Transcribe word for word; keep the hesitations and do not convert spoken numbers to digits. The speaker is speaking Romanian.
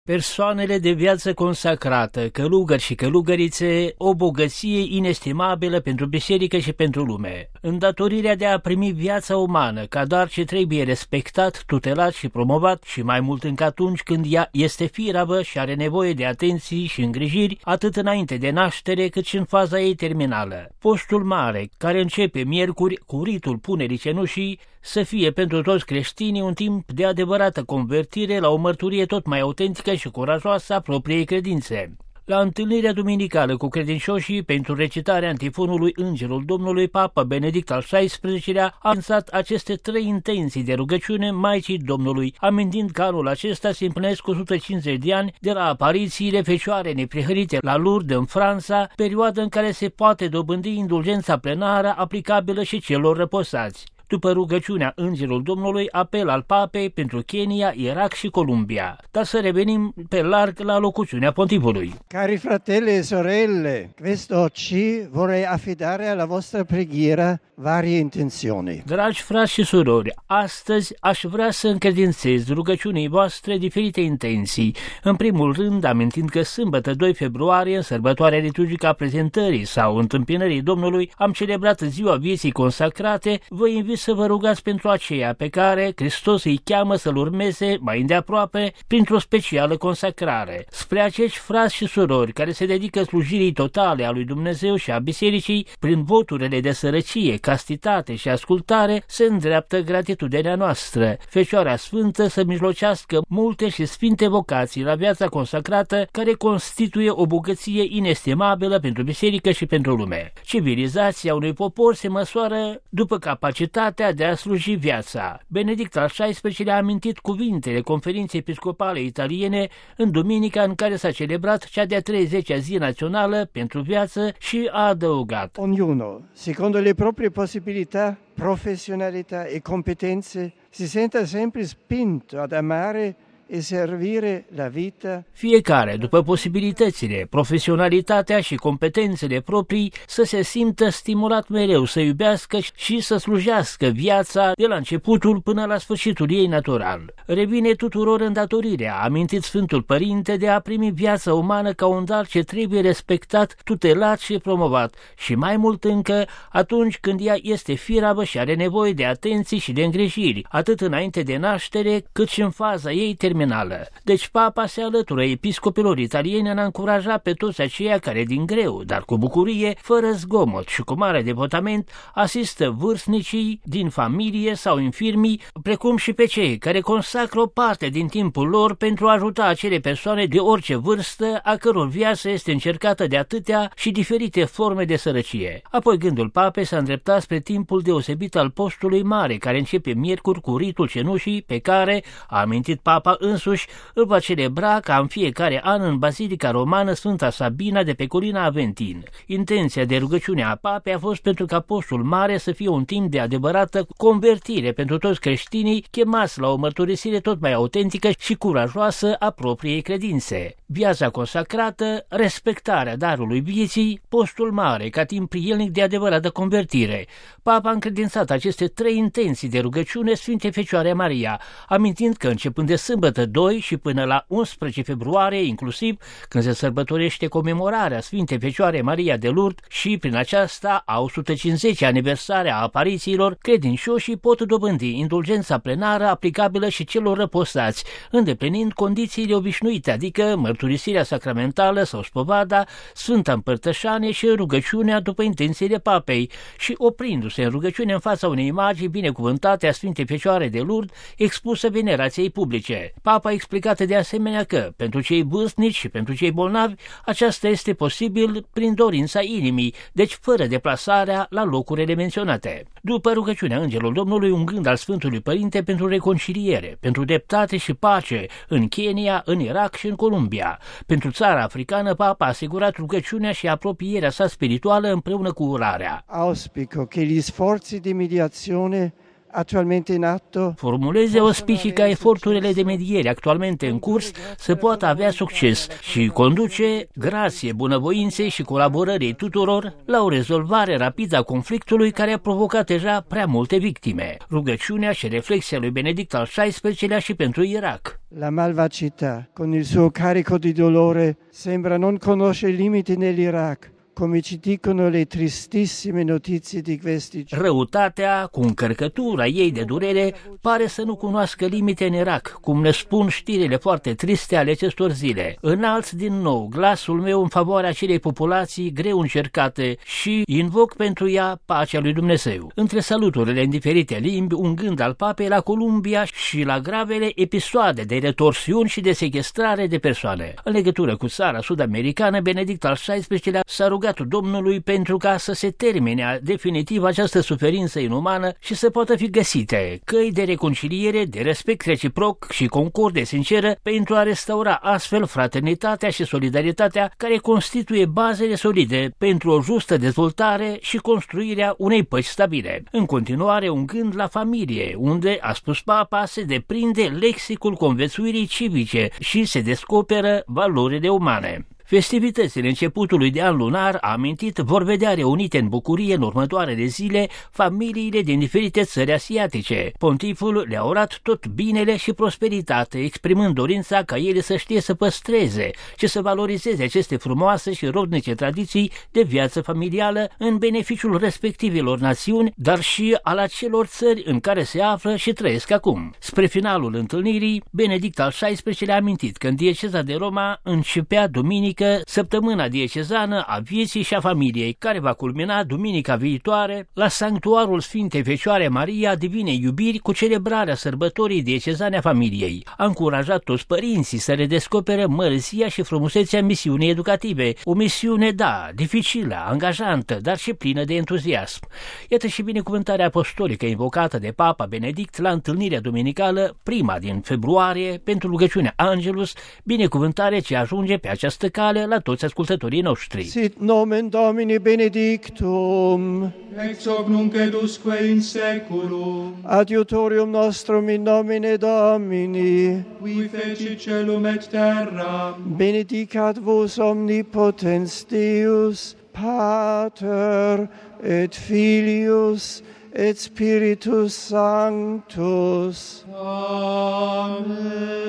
Persoanele de viață consacrată, călugări și călugărițe, o bogăție inestimabilă pentru biserică și pentru lume. Îndatorirea de a primi viața umană ca dar ce trebuie respectat, tutelat și promovat, și mai mult încă atunci când ea este firavă și are nevoie de atenții și îngrijiri, atât înainte de naștere cât și în faza ei terminală. Postul mare, care începe miercuri cu ritul punerii cenușii, să fie pentru toți creștinii un timp de adevărată convertire la o mărturie tot mai autentică și curajoasă a propriei credințe. La întâlnirea duminicală cu credincioșii pentru recitarea antifonului Îngerul Domnului, Papa Benedict al șaisprezecelea a lansat aceste trei intenții de rugăciune Maicii Domnului, amintind că anul acesta se împlinesc o sută cincizeci de ani de la aparițiile Fecioarei Neprihănite la Lourdes în Franța, perioadă în care se poate dobândi indulgența plenară aplicabilă și celor răposați. După rugăciunea Îngerul Domnului, apel al Papei pentru Kenya, Irak și Columbia. Dar să revenim pe larg la locuțiunea pontifului. Cari fratelli e sorelle, quest'oggi vorrei affidare alla vostra preghiera varie intenzioni. Dragi frați și surori, astăzi aș vrea să încredințez rugăciunii voastre diferite intenții. În primul rând, amintind că sâmbătă doi februarie, în sărbătoarea liturgică a prezentării sau întâmpinării Domnului, am celebrat ziua vieții consacrate, vă invit să vă rugați pentru aceea pe care Hristos îi cheamă să-L urmeze mai îndeaproape printr-o specială consacrare. Spre acești frați și surori care se dedică slujirii totale a lui Dumnezeu și a Bisericii, prin voturile de sărăcie, castitate și ascultare, se îndreaptă gratitudinea noastră. Fecioara Sfântă să mijlocească multe și sfinte vocații la viața consacrată, care constituie o bogăție inestimabilă pentru biserică și pentru lume. Civilizația unui popor se măsoară după capacitatea de a sluji viața. Benedict al șaisprezecelea a amintit cuvintele Conferinței Episcopale Italiene în duminica în care s-a celebrat cea de-a treizecea zi națională pentru viață și a adăugat: Ognuno, secondo le proprie possibilità, professionalità e competenze, si senta sempre spinto ad amare e servire la vita. Fiecare, după posibilitățile, profesionalitatea și competențele proprii, să se simtă stimulat mereu să iubească și să slujească viața de la începutul până la sfârșitul ei natural. Revine tuturor îndatorirea, amintit Sfântul Părinte, de a primi viața umană ca un dar ce trebuie respectat, tutelat și promovat, și mai mult încă atunci când ea este firavă și are nevoie de atenții și de îngrijiri, atât înainte de naștere cât și în faza ei terminală. Deci Papa se alătură episcopilor italieni în a încuraja pe toți aceia care din greu, dar cu bucurie, fără zgomot și cu mare devotament, asistă vârstnicii din familie sau infirmii, precum și pe cei care consacră o parte din timpul lor pentru a ajuta acele persoane de orice vârstă, a căror viață este încercată de atâtea și diferite forme de sărăcie. Apoi gândul Papei s-a îndreptat spre timpul deosebit al postului mare, care începe miercuri cu ritul cenușii, pe care, a amintit Papa însuși, îl va celebra ca în fiecare an în Basilica Romană Sfânta Sabina de pe colina Aventin. Intenția de rugăciune a Papei a fost pentru ca postul mare să fie un timp de adevărată convertire pentru toți creștinii, chemați la o mărturisire tot mai autentică și curajoasă a propriei credințe. Viața consacrată, respectarea darului vieții, postul mare ca timp prielnic de adevărată convertire. Papa a încredințat aceste trei intenții de rugăciune Sfintei Fecioare Maria, amintind că începând de sâmbătă doi și până la unsprezece februarie, inclusiv când se sărbătorește comemorarea Sfintei Fecioare Maria de Lourdes și prin aceasta a o sută cincizecea aniversare a aparițiilor, credincioșii pot dobândi indulgența plenară aplicabilă și celor răposați, îndeplinind condițiile obișnuite, adică mărturisirea sacramentală sau spovada, Sfânta Împărtășanie și rugăciunea după intențiile Papei, și oprindu-se în rugăciune în fața unei imagini binecuvântate a Sfintei Fecioare de Lourdes, expusă venerației publice. Papa a explicat de asemenea că, pentru cei vârstnici și pentru cei bolnavi, aceasta este posibil prin dorința inimii, deci fără deplasarea la locurile menționate. După rugăciunea Îngerul Domnului, un gând al Sfântului Părinte pentru reconciliere, pentru dreptate și pace în Kenya, în Irak și în Columbia. Pentru țara africană, Papa a asigurat rugăciunea și apropierea sa spirituală împreună cu urarea. Auspico che gli sforzi di mediazione attualmente in atto. Formuleze auspicii ca eforturile de mediere actualmente în curs să poată avea succes și conduce, grație bunăvoinței și colaborării tuturor, la o rezolvare rapidă a conflictului care a provocat deja prea multe victime. Rugăciunea și reflexia lui Benedict al șaisprezecelea și pentru Irak. La malvagità, con il suo carico di dolore, sembra non conoscere limiti nell'Iraq, come ci dicono le tristissime notizie di questi giorni. Răutatea, cu încărcătura ei de durere, pare să nu cunoască limite în Irak, cum ne spun știrile foarte triste ale acestor zile. Înalț din nou glasul meu în favoarea acelei populații greu încercate și invoc pentru ea pacea lui Dumnezeu. Între saluturile în diferite limbi, un gând al papei la Columbia și la gravele episoade de retorsiuni și de sechestrare de persoane. În legătură cu țara sud-americană, Benedict al șaisprezecelea s-a rugat Domnului pentru ca să se termine definitiv această suferință inumană și să poată fi găsite căi de reconciliere, de respect reciproc și concordie sinceră pentru a restaura astfel fraternitatea și solidaritatea care constituie bazele solide pentru o justă dezvoltare și construirea unei păci stabile. În continuare, un gând la familie, unde, a spus Papa, se deprinde lexicul conviețuirii civice și se descoperă valorile umane. Festivitățile începutului de an lunar, a amintit, vor vedea reunite în bucurie în următoarele zile familiile din diferite țări asiatice. Pontiful le-a urat tot binele și prosperitate, exprimând dorința ca ele să știe să păstreze și să valorizeze aceste frumoase și rodnice tradiții de viață familială în beneficiul respectivelor națiuni, dar și al acelor țări în care se află și trăiesc acum. Spre finalul întâlnirii, Benedict al șaisprezecelea a amintit că în dieceza de Roma începea duminică săptămâna diecezană a vieții și a familiei, care va culmina duminica viitoare la Sanctuarul Sfintei Fecioare Maria Divinei Iubiri cu celebrarea sărbătorii diecezane a familiei. A încurajat toți părinții să redescopere măreția și frumusețea misiunii educative, o misiune, da, dificilă, angajantă, dar și plină de entuziasm. Iată și binecuvântarea apostolică invocată de Papa Benedict la întâlnirea duminicală, prima din februarie, pentru rugăciunea Angelus, binecuvântare ce ajunge pe această cale la toți ascultătorii noștri. Sit nomen Domini benedictum, ex hoc nunc et usque in seculum, adiutorium nostrum in nomine Domini, qui feci celum et terram, benedicat vos omnipotens Deus, Pater et Filius et Spiritus Sanctus. Amen.